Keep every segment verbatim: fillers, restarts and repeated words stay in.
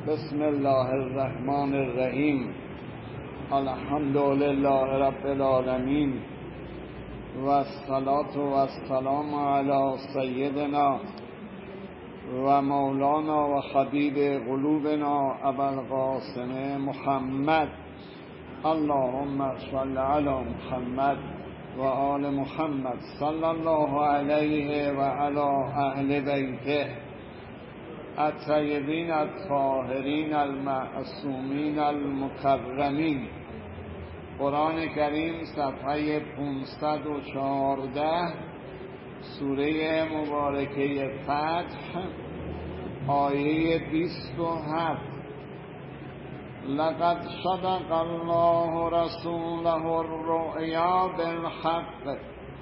بسم الله الرحمن الرحیم. الحمد لله رب العالمین و الصلاة و السلام علی سیدنا و مولانا و حبیب قلوبنا ابوالقاسم محمد. اللهم صل علی محمد و آل محمد صلی الله علیه و علی اهل بیته الطیبین الطاهرین المعصومین المکرمین. قرآن کریم صفحه پانصد و چهارده، سوره مبارکه فتح، آیه بیست و هفت. لقد صدق الله رسوله الرؤیا بالحق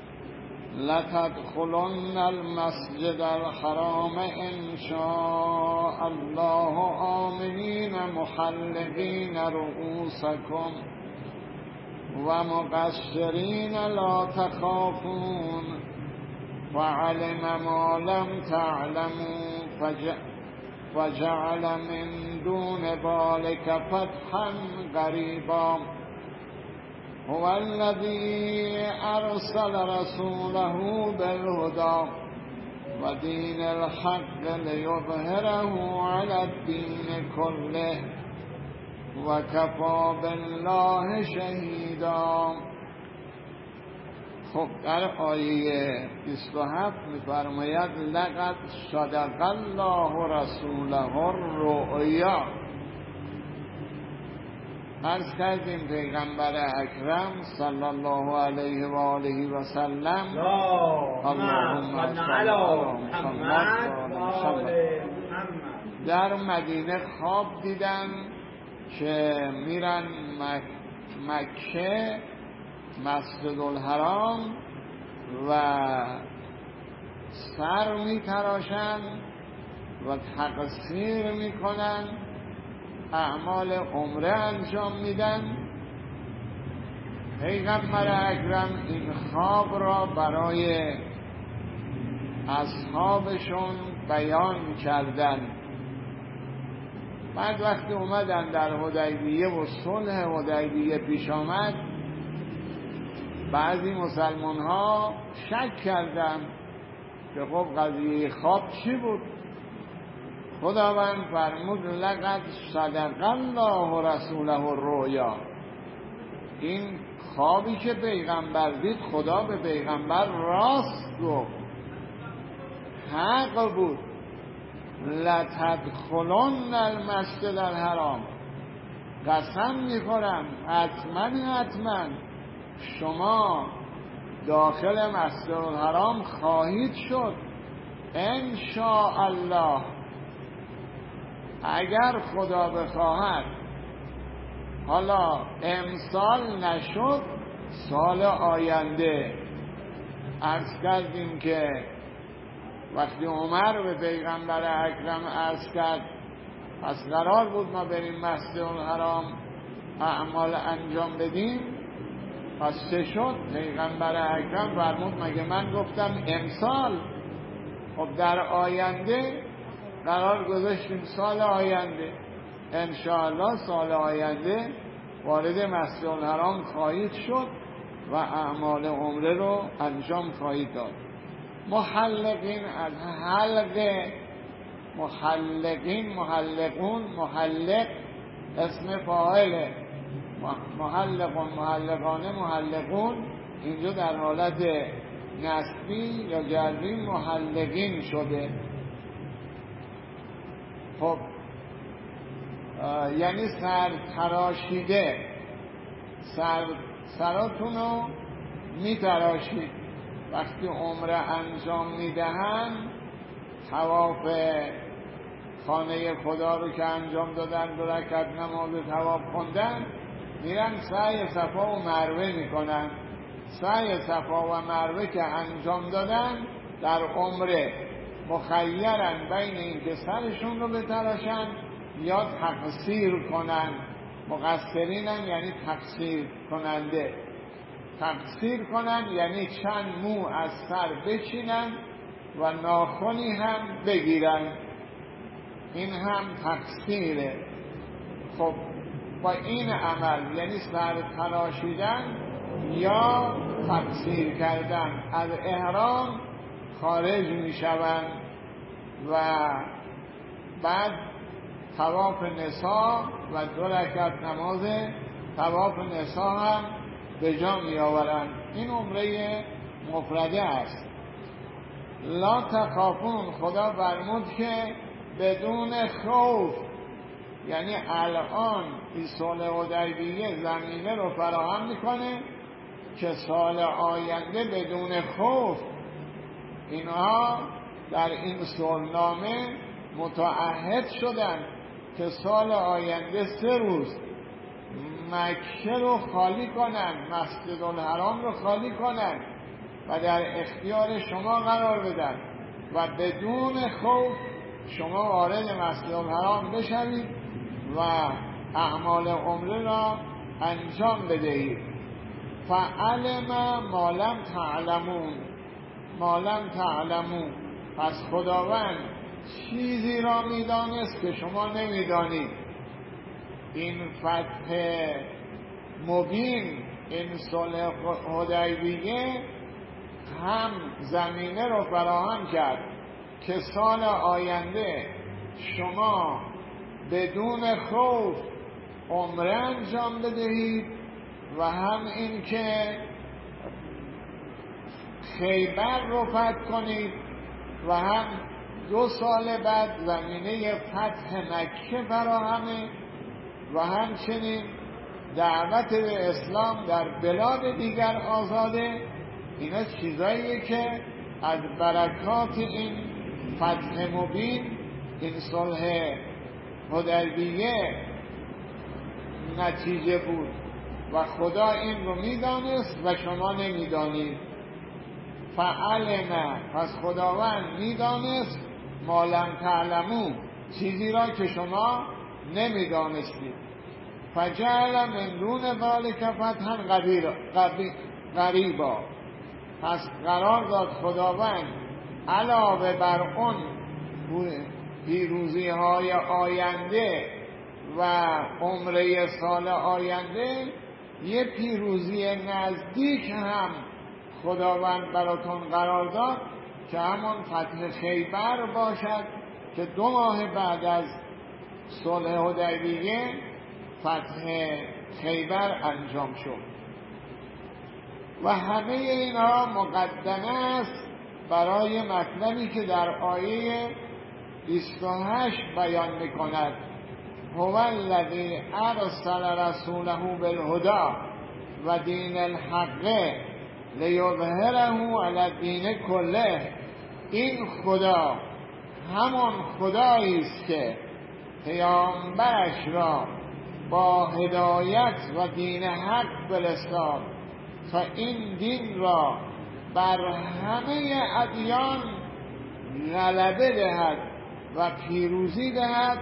لتدخلن المسجد الحرام ان شاء الله آمنین محلقین رؤوسکم و مقصرین لا تخافون فعلم ما لم تعلموا فجعل من دون ذلك فتحا قریبا. هو الذي أرسل رسوله بالهدى ودين الحق ليظهره على الدين كله وكفى بالله شهيدا. خب در آیه بیست و هفت می‌فرماید لقد صدق الله رسوله الرؤیا. عرض کردیم پیغمبر اکرم صلی الله علیه و آله و سلم اللهم صل علی محمد و آل محمد در مدینه خواب دیدن که میرن مک... مکه مسجد الحرام و سر میتراشن و تقصیر میکنن، اعمال عمره انجام میدن. پیغمبر اکرم این خواب را برای اصحابشون بیان کردن. بعد وقتی اومدن در حدیبیه و صلح حدیبیه پیش آمد، بعضی مسلمان ها شک کردن که خب قضیه خواب چی بود؟ خداوند فرمود لقد صدق الله رسوله الرؤیا. این خوابی که پیغمبر دید خدا به پیغمبر راست گفت، حق بود. لتدخلن المسجد الحرام، قسم میخورم حتما حتما شما داخل مسجد الحرام خواهید شد ان شاء الله، اگر خدا بخواهد. حالا امسال نشد، سال آینده. عرض کردیم که وقتی عمر به پیغمبر اکرم عرض کرد پس قرار بود ما بریم مسجد الحرام اعمال انجام بدیم، پس چه شد؟ پیغمبر اکرم فرمود مگه من گفتم امسال؟ خب در آینده قرار گذاشتیم سال آینده. انشاءالله سال آینده وارد مسجد الحرام خواهید شد و اعمال عمره رو انجام خواهید داد. محلقین از حلق، محلقین محلقون، محلق اسم فاعله، محلقون محلقانه محلقون اینجا در حالت نسبی یا جری محلقین شده. خب یعنی سر تراشیده، سر سراتون رو می تراشید. وقتی عمره انجام می دهن طواف خانه خدا رو که انجام دادن، دو رکعت نماز طواف خوندن، میرن سعی صفا و مروه می کنن. سعی صفا و مروه که انجام دادن در عمره مخیرن بین این که سرشون رو بتراشن یا تقصیر کنن. مقصرینن یعنی تقصیر کننده. تقصیر کنن یعنی چند مو از سر بچینن و ناخنی هم بگیرن. این هم تقصیره. خب با این عمل یعنی سر تراشیدن یا تقصیر کردن از احرام خارج می شوند و بعد طواف نسا و دو رکعت نماز طواف نسا هم به جا می آورند. این عمره مفرده است. لا تخافون، خدا فرمود که بدون خوف، یعنی الان این صلح حدیبیه زمینه رو فراهم میکنه که سال آینده بدون خوف اینها در این صلحنامه متعهد شدن که سال آینده سه روز مکه رو خالی کنن، مسجد الحرام رو خالی کنن و در اختیار شما قرار بدن و بدون خوف شما وارد مسجد الحرام بشوید و اعمال عمره را انجام بدهید. فعلم ما لم تعلمون، ما لم تعلمون، پس خداوند چیزی را میدانست که شما نمیدانید. این فتح مبین، این صلح حدیبیه هم زمینه رو فراهم کرد که سال آینده شما بدون خوف عمره انجام بدهید و هم این که خیبر رو فتح کنید و هم دو سال بعد زمینه فتح مکه فراهمه و همچنین دعوت به اسلام در بلاد دیگر آزاده. اینا چیزاییه که از برکات این فتح مبین، این صلح حدیبیه نتیجه بود و خدا این رو میدانست و شما نمیدانید. فعلم، پس خداوند میدانست ما لم تعلمون، چیزی را که شما نمیدانستید. فجعل من دون ذلک فتحا قریبا، پس قرار داد خداوند علاوه بر اون پیروزی های آینده و عمره سال آینده یه پیروزی نزدیک هم خداوند براتون قرار داد که همون فتح خیبر باشد که دو ماه بعد از صلح حدیبیه فتح خیبر انجام شد. و همه اینها مقدمه است برای مطلبی که در آیه بیست و هشت بیان میکند: هو الذی ارسل رسوله بالهدی و دین الحق لیظهره علی الدین کله. این خدا همان خدایی است که پیامبرش را با هدایت و دین حق فرستاد تا این دین را بر همه ادیان غلبه دهد و پیروزی دهد.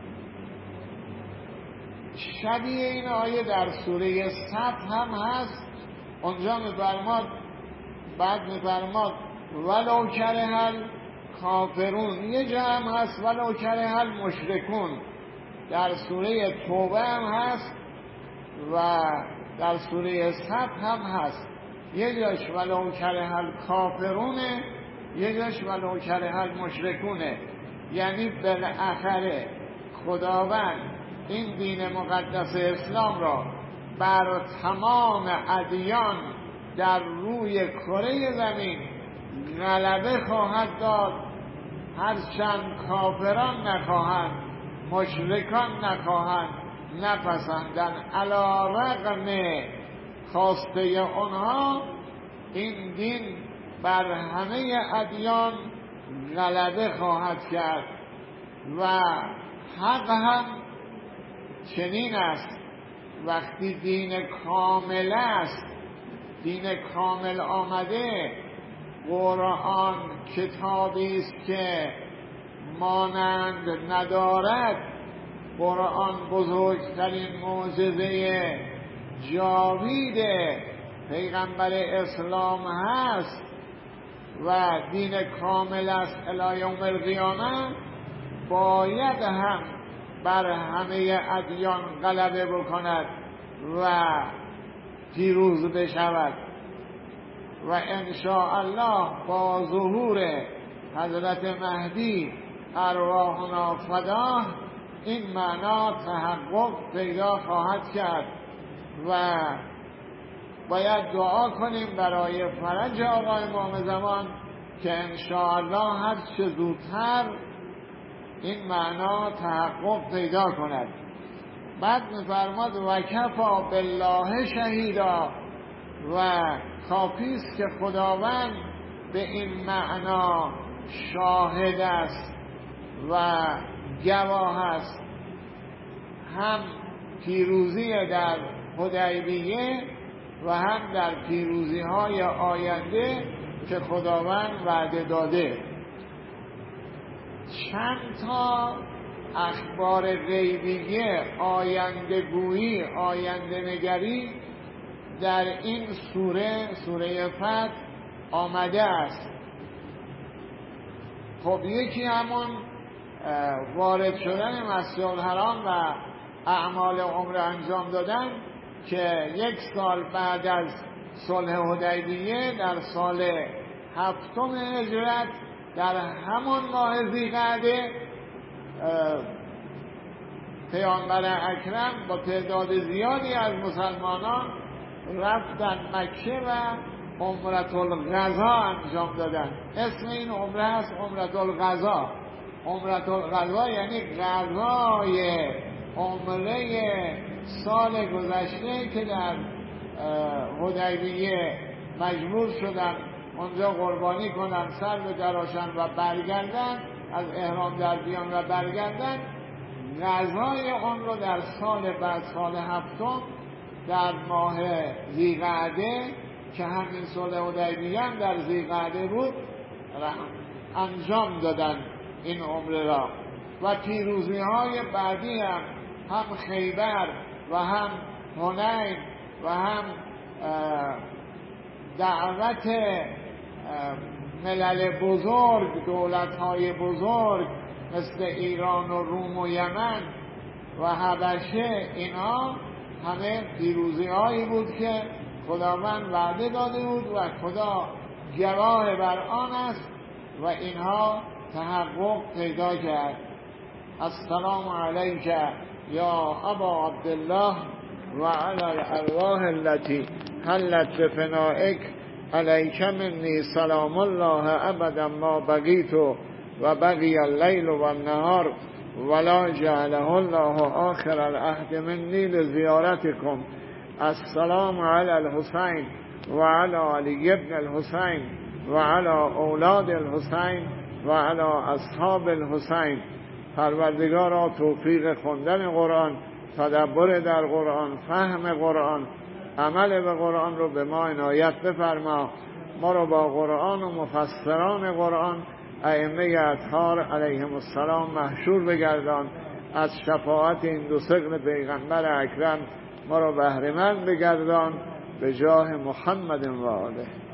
شبیه این آیه در سوره صف هم هست. اونجا می‌فرماد، بعد می‌فرماد ولو کره الکافرون. یه جا هم هست ولو کره المشرکون. در سوره توبه هم هست و در سوره صف هم هست. یه جاش ولو کره الکافرونه، یه جاش ولو کره المشرکونه. یعنی بالاخره خداوند این دین مقدس اسلام را بر تمام ادیان در روی کره زمین غلبه خواهد داد، هرچند کافران نخواهند، مشرکان نخواهند، نپسندن. علی رغم خواسته اونها این دین بر همه ادیان غلبه خواهد کرد و حق هم چنین است. وقتی دین کامل است، دین کامل آمده، قرآن کتابی است که مانند ندارد. قرآن بزرگترین معجزه جاوید پیغمبر اسلام هست و دین کامل است الی یوم القیامه. باید هم بر همه ادیان غلبه بکند و پیروز بشود و ان شاء الله با ظهور حضرت مهدی ارواحنا فداه این معنا تحقق پیدا خواهد کرد و باید دعا کنیم برای فرج آقا امام زمان که ان شاء الله هر چه زودتر این معنا تحقق پیدا کند. بعد می‌فرماد و کفا بالله شهیدا و کافی است که خداوند به این معنا شاهد است و گواه است، هم پیروزی در حدیبیه و هم در پیروزی های آینده که خداوند وعده داده. چند تا اخبار غیبیه، آینده گویی، آینده نگری در این سوره سوره فتح آمده است. خب یکی همون وارد شدن مسجد الحرام و اعمال عمره انجام دادن که یک سال بعد از صلح حدیبیه در سال هفتم هجرت در همون ماه ذی‌قعده پیامبر اکرم با تعداد زیادی از مسلمانان رفتن مکه و عمرة القضا انجام دادن. اسم این عمره هست عمرة القضا. عمرة القضا یعنی قضای عمره سال گذشته که در حدیبیه مجبور شدن اونجا قربانی کنن، سر بدراشن و برگردن، از احرام در بیان و برگردن. قضای اون رو در سال بعد سال هفتم در ماه ذی‌قعده که همین صلح حدیبیه هم در ذی‌قعده بود انجام دادن این عمره را. و پیروزی های بعدی هم هم خیبر و هم حنین و هم دعوت ملل بزرگ، دولت های بزرگ مثل ایران و روم و یمن و حبشه، اینا همه پیروزی هایی بود که خداوند وعده داده بود و خدا گواه بر آن است و اینها تحقق پیدا کرد. السلام علیک یا ابا عبدالله و علی الارواح التي حلت بفنائک علیک منی سلام الله ابدا ما بقیت و بقی اللیل و النهار ولا جعله الله آخر العهد منی لزیارتکم. السلام علی الحسین و علی علی ابن الحسین و علی اولاد الحسین و علی اصحاب الحسین. پروردگارا توفیق خوندن قرآن، تدبر در قرآن، فهم قرآن، عمل به قرآن رو به ما عنایت بفرما. ما رو با قرآن و مفسران قرآن ائمه اطهار علیهم السلام محشور بگردان. از شفاعت این دو ثقل پیغمبر اکرم ما رو بهره مند بگردان به جاه محمد و آله.